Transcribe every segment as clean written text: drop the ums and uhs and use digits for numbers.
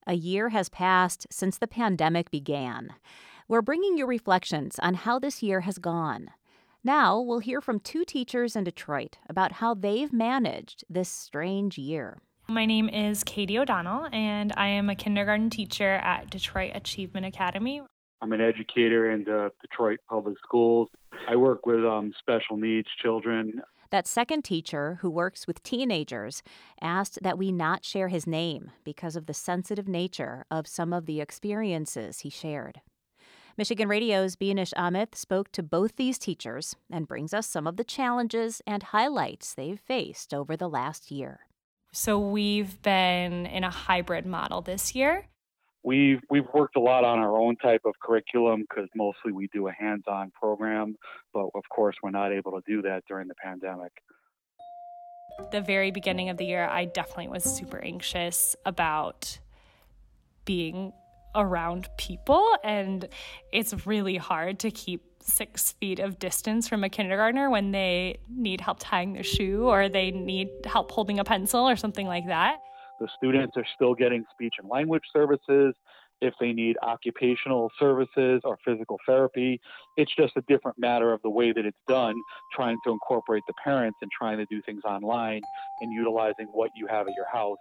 A year has passed since the pandemic began. We're bringing you reflections on how this year has gone. Now we'll hear from two teachers in Detroit about how they've managed this strange year. My name is Katie O'Donnell, and I am a kindergarten teacher at Detroit Achievement Academy. I'm an educator in the Detroit Public Schools. I work with special needs children. That second teacher, who works with teenagers, asked that we not share his name because of the sensitive nature of some of the experiences he shared. Michigan Radio's Beenish Amit spoke to both these teachers and brings us some of the challenges and highlights they've faced over the last year. So we've been in a hybrid model this year. We've worked a lot on our own type of curriculum because mostly we do a hands-on program, but of course we're not able to do that during the pandemic. The very beginning of the year, I definitely was super anxious about being around people, and it's really hard to keep 6 feet of distance from a kindergartner when they need help tying their shoe or they need help holding a pencil or something like that. The students are still getting speech and language services. If they need occupational services or physical therapy, it's just a different matter of the way that it's done, trying to incorporate the parents and trying to do things online and utilizing what you have at your house.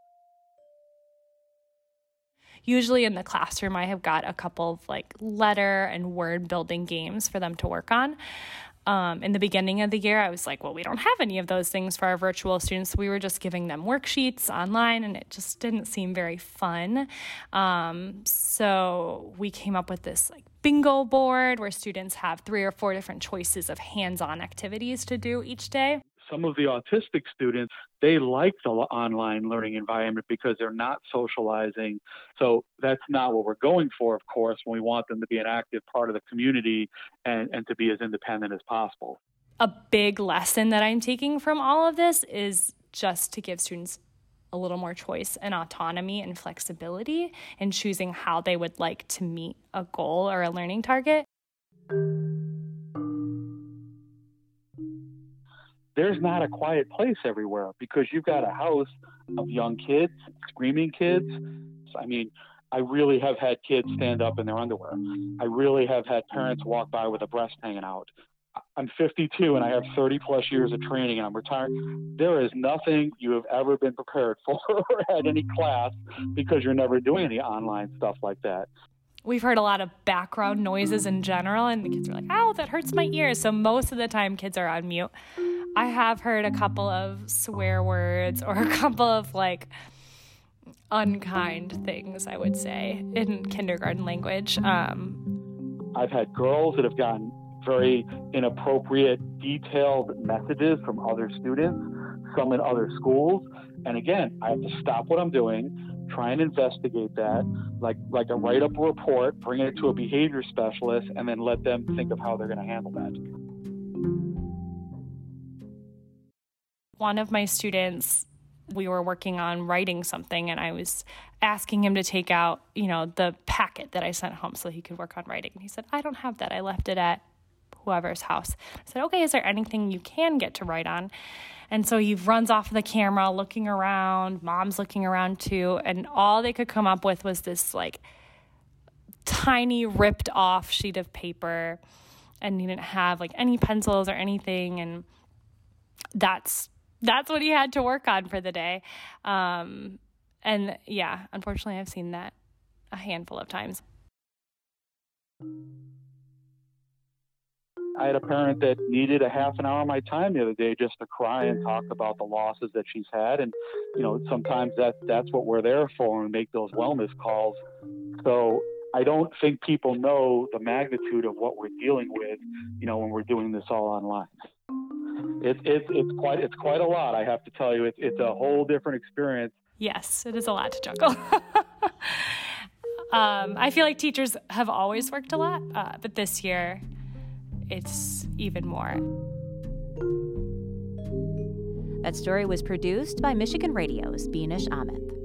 Usually in the classroom, I have got a couple of letter and word building games for them to work on. In the beginning of the year, I was like, well, we don't have any of those things for our virtual students. So we were just giving them worksheets online, and it just didn't seem very fun. So we came up with this bingo board where students have 3 or 4 different choices of hands-on activities to do each day. Some of the autistic students, they like the online learning environment because they're not socializing. So that's not what we're going for, of course, when we want them to be an active part of the community and to be as independent as possible. A big lesson that I'm taking from all of this is just to give students a little more choice and autonomy and flexibility in choosing how they would like to meet a goal or a learning target. There's not a quiet place everywhere because you've got a house of young kids, screaming kids. I mean, I really have had kids stand up in their underwear. I really have had parents walk by with a breast hanging out. I'm 52 and I have 30 plus years of training and I'm retired. There is nothing you have ever been prepared for at any class because you're never doing any online stuff like that. We've heard a lot of background noises in general, and the kids are like, ow, that hurts my ears. So most of the time, kids are on mute. I have heard a couple of swear words or a couple of unkind things, I would say, in kindergarten language. I've had girls that have gotten very inappropriate, detailed messages from other students, some in other schools. And again, I have to stop what I'm doing, try and investigate that, like a write up a report, bring it to a behavior specialist, and then let them think of how they're going to handle that. One of my students, we were working on writing something, and I was asking him to take out, the packet that I sent home so he could work on writing. And he said, I don't have that. I left it at whoever's house. I said, okay, is there anything you can get to write on? And so he runs off the camera looking around, mom's looking around too, and all they could come up with was this tiny ripped off sheet of paper, and he didn't have any pencils or anything, and that's what he had to work on for the day. And yeah, unfortunately I've seen that a handful of times. I had a parent that needed a half an hour of my time the other day just to cry and talk about the losses that she's had. And, sometimes that's what we're there for, and make those wellness calls. So I don't think people know the magnitude of what we're dealing with, when we're doing this all online. It's quite a lot, I have to tell you. It's a whole different experience. Yes, it is a lot to juggle. I feel like teachers have always worked a lot, but this year it's even more. That story was produced by Michigan Radio's Beenish Amit.